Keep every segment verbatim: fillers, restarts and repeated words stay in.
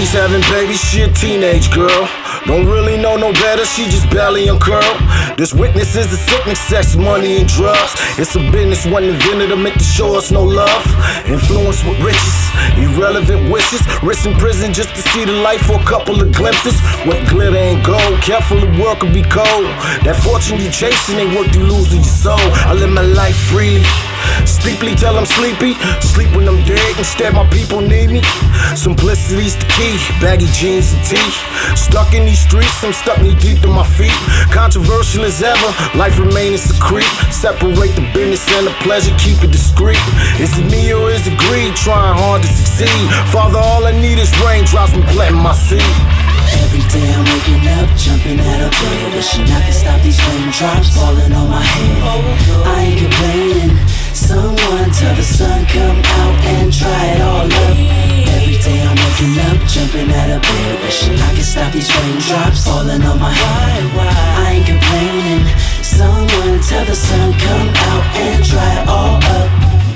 She's having babies, she a teenage girl. Don't really know no better, she just barely uncurled. This witness is a sickness, sex, money, and drugs. It's a business, one invented to make to show us no love. Influence with riches, irrelevant wishes. Risk in prison just to see the light for a couple of glimpses. What glitter ain't gold, careful the world could be cold. That fortune you chasing ain't worth you losing your soul. I live my life freely, sleepily till I'm sleepy. Sleep when I'm dead, instead my people need me. Simplicity's the key, baggy jeans and tee. Stuck in these streets, I'm stuck knee deep to my feet. Controversial as ever, life remains secret. Separate the business and the pleasure, keep it discreet. Is it me or is it greed, trying hard to succeed? Father, all I need is raindrops from planting my seed. Every day I'm waking up, jumping out of bed, wishing I could stop these raindrops falling on my head. I ain't complaining, someone tell the sun come out and dry it all up. Every day I'm waking up, jumping out of bed, wishing I could stop these raindrops falling on my head. I ain't complaining, someone tell the sun come out and dry it all up.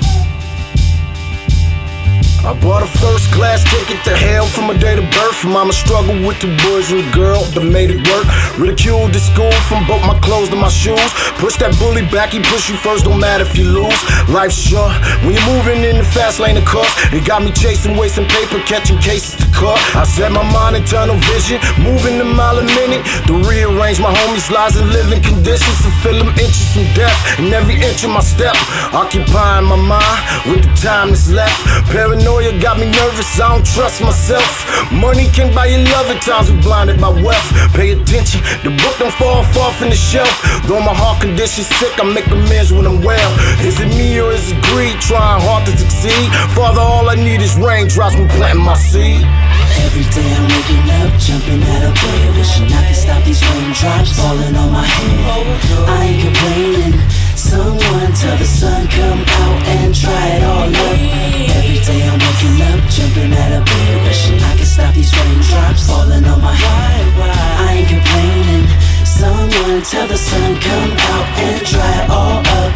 I bought a first class ticket to hell from a day to birth. Mama struggled with the boys and the girl that made it work. Ridiculed at school from both my clothes to my shoes. Push that bully back, he push you first, don't matter if you lose. Life's short when you're moving in the fast lane of cars. It got me chasing, wasting paper, catching cases to cut. I set my mind in tunnel vision, moving a mile a minute. To rearrange my homies' lives in living conditions, to fill them inches from death in every inch of my step. Occupying my mind with the time that's left. Paranoid got me nervous, I don't trust myself. Money can't buy you love, at times we blinded by wealth. Pay attention, the book don't fall far from the shelf. Though my heart condition's sick, I make amends when I'm well. Is it me or is it greed, trying hard to succeed? Father, all I need is raindrops from planting my seed. Every day I'm waking up, jumping out of bed, wishing I could stop these raindrops falling on my head. I ain't complaining, someone tell the sun come out and dry it all up. Every day I'm waking up, jumping out of bed, wishing I could stop these raindrops falling on my head. I ain't complaining, someone tell the sun come out and dry it all up.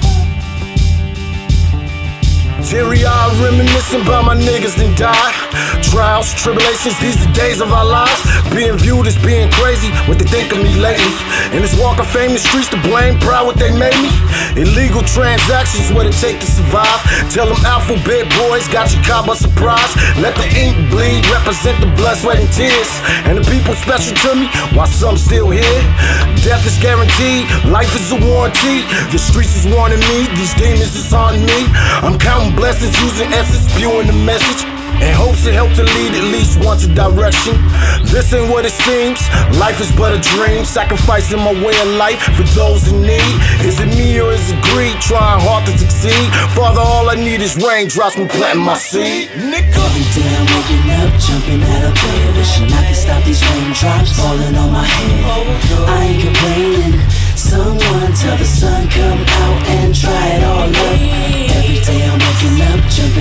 Teary-eyed, reminiscing about my niggas that died. Trials, tribulations, these the days of our lives. Being viewed as being crazy, what they think of me lately. In this walk of fame, the streets to blame, proud what they made me. Illegal transactions, what it take to survive. Tell them alphabet boys got you caught by surprise. Let the ink bleed, represent the blood, sweat, and tears. And the people special to me, while some still here. Death is guaranteed, life is a warranty. The streets is warning me, these demons is haunting me. I'm counting blessings, using essence, spewing the message, in hopes it help to lead at least one to direction. This ain't what it seems, life is but a dream. Sacrificing my way of life for those in need. Is it me or is it greed, trying hard to succeed? Father, all I need is raindrops from planting my seed. Nigga. Every day I'm waking up, jumping out of bed, wishing I could stop these raindrops falling on my head. I ain't complaining, someone tell the sun come out and dry it all up. Every day I'm waking up, jumping